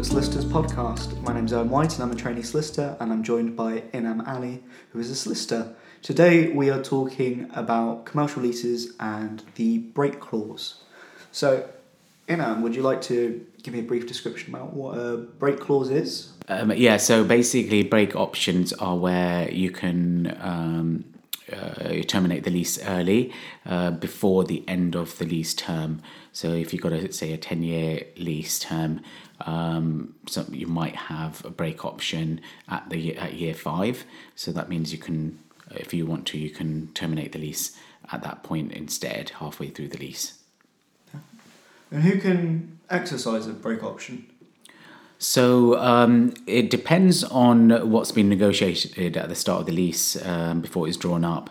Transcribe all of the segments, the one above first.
Expert Solicitors podcast. My name's Owen White and I'm a trainee solicitor, and I'm joined by Inam Ali, who is a solicitor. Today we are talking about commercial leases and the break clause. So, Inam, would you like to give me a brief description about what a break clause is? So basically break options are where you can terminate the lease early before the end of the lease term. So if you've got a 10-year lease term, so you might have a break option at year 5. So that means you can, if you want to, you can terminate the lease at that point instead, halfway through the lease. And who can exercise a break option? So it depends on what's been negotiated at the start of the lease before it's drawn up.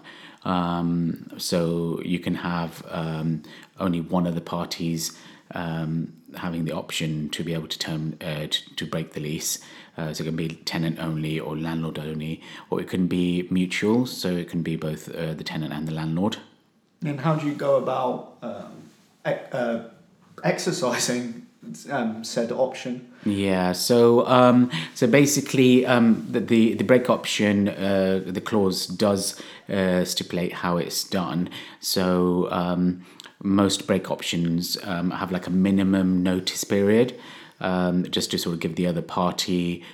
So you can have only one of the parties having the option to be able to to break the lease. So it can be tenant only or landlord only, or it can be mutual. So it can be both the tenant and the landlord. And how do you go about exercising said option? Yeah, so basically the break option, the clause does stipulate how it's done. So most break options have like a minimum notice period, just to sort of give the other party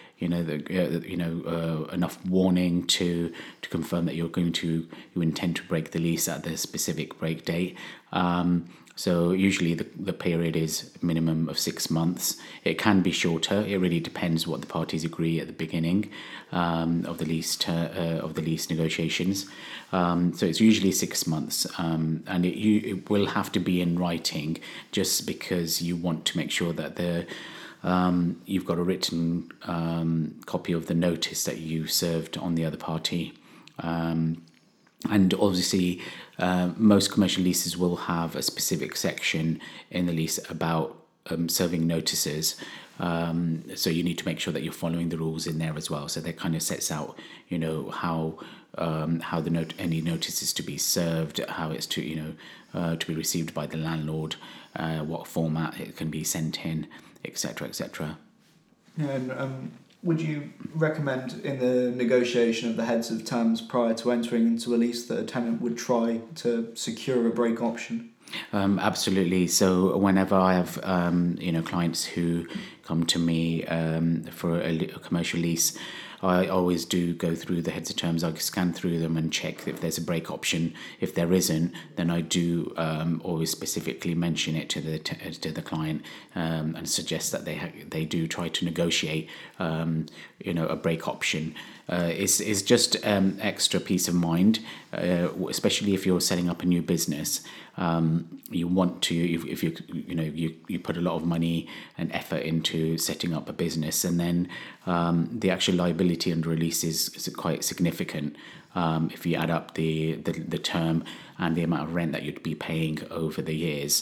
enough warning to confirm that you intend to break the lease at the specific break date. So usually the period is a minimum of 6 months. It can be shorter. It really depends what the parties agree at the beginning of the lease negotiations. So it's usually 6 months, and it will have to be in writing, just because you want to make sure that you've got a written copy of the notice that you served on the other party. And obviously, most commercial leases will have a specific section in the lease about serving notices. So you need to make sure that you're following the rules in there as well. So that kind of sets out, how any notice is to be served, how it's to be received by the landlord, what format it can be sent in, etc., etc. And would you recommend in the negotiation of the heads of terms prior to entering into a lease that a tenant would try to secure a break option? Absolutely. So whenever I have clients who come to me for a commercial lease, I always do go through the heads of terms. I scan through them and check if there's a break option. If there isn't, then I do always specifically mention it to the client and suggest that they do try to negotiate a break option. It's just extra peace of mind, especially if you're setting up a new business. You want to, if you put a lot of money and effort into setting up a business, and then the actual liability under a lease is quite significant. If you add up the term and the amount of rent that you'd be paying over the years,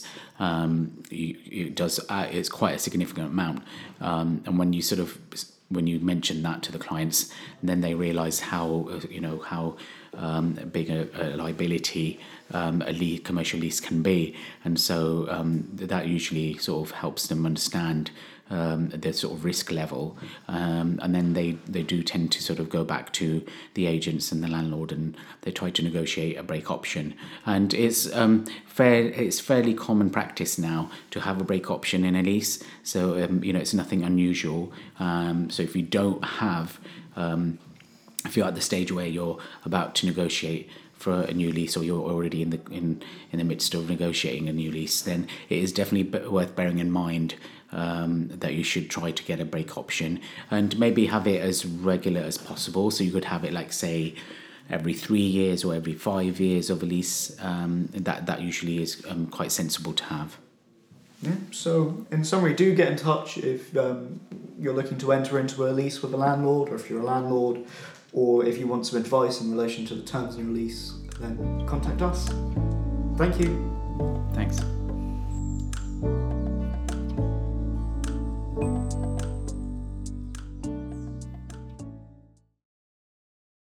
it's quite a significant amount. And when you mention that to the clients, then they realise how big a liability a commercial lease can be, and so that usually sort of helps them understand the sort of risk level, and then they do tend to sort of go back to the agents and the landlord, and they try to negotiate a break option. And it's fairly common practice now to have a break option in a lease, so it's nothing unusual. So if you don't have if you're at the stage where you're about to negotiate for a new lease, or you're already in the midst of negotiating a new lease, then it is definitely worth bearing in mind that you should try to get a break option, and maybe have it as regular as possible. So you could have it, like, say, every 3 years or every 5 years of a lease. That usually is quite sensible to have. Yeah, so in summary, do get in touch if you're looking to enter into a lease with a landlord, or if you're a landlord, or if you want some advice in relation to the terms of your lease, then contact us. Thank you. Thanks.